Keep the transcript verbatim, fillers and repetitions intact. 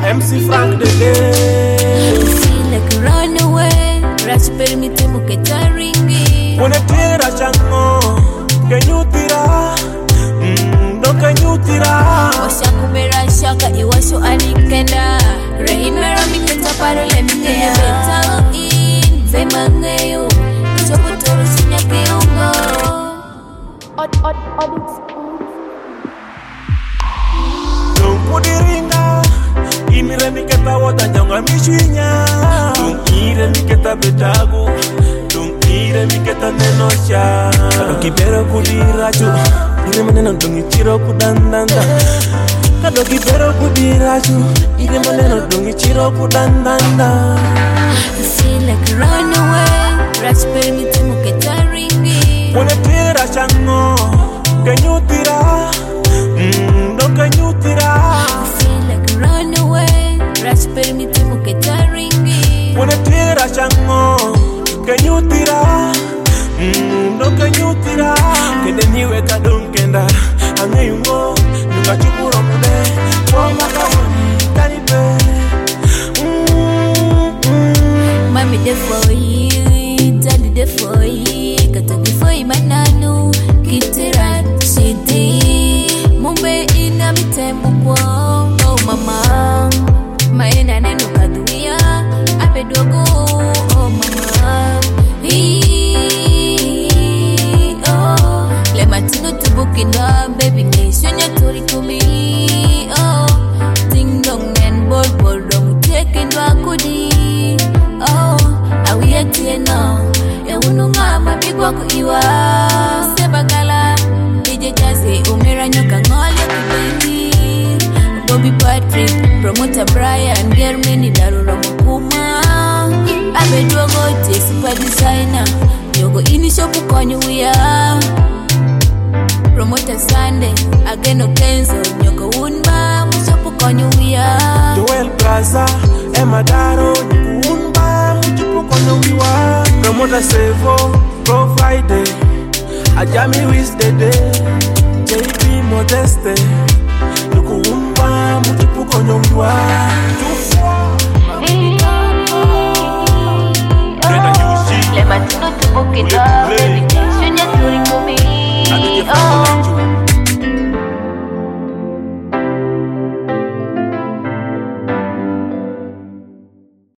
M C Frank de I feel like a runaway. Rush permite muketa ringi. Pone tira chango, kenyutira, mm, no kenyutira. Washa kubera shaka iwasho anikenda. Reimera miketa parole mikea betalo in. Zemangeyo, ichopotoro shinyake ungo. Od, od, od, Don't put it ringa. Imire miketa wota nyonga mishinya. Don't ire miketa betago. Don't ire miketa nenosha. Kado kibero kudirachu. Ire maneno dongi chiro kudandanda. Kado kibero kudirachu. Ire maneno dongi chiro kudandanda. I feel like a runaway. Rush permite muketa ringi. Pone tira chango. Kenyutira. Mm, no kenyutira. I feel like a runaway. Rush permite muketa ringi. Pone tira chango. Kenyutira. Mm, no kenyutira. Kende niwe kadunkenda. Angeyungo. Nunga chukuro mude. Wonga kawani. Kanibe. Mm, mm. Mommy there for you. Daddy there for you. Kata before you mananu. Kitira shidi. Mumbe ina mitembu kwa. Oh mama. Maena nenu kaduia. Ape dogo. Oh mama. Hii. Oh. Le matino tubukinda. Baby nation ya tori kumi. Oh. Ding dong and bol bol dong. Taking wakudi. Oh. Awiye tiena. Ya ununga mabigwa kuiwa. Sebagala. Ije jazi umira nyoka ngole kibengi. Bobby Patrick, promoter Brian, Germany darura mukuma. Abe duogo te super designer. Yogo ini shopu konyu wia. Promoter Sunday, Ageno Kenzo, Nyoko Unba, Mushopu konyu wia. Joel Plaza, Emma Daro, Unba, Mushopu konyu wia. Promoter Sevo, Pro Friday, Ajami Wiz Dede, J B Modeste, Nyoko Unba, Mushopu konyu wia.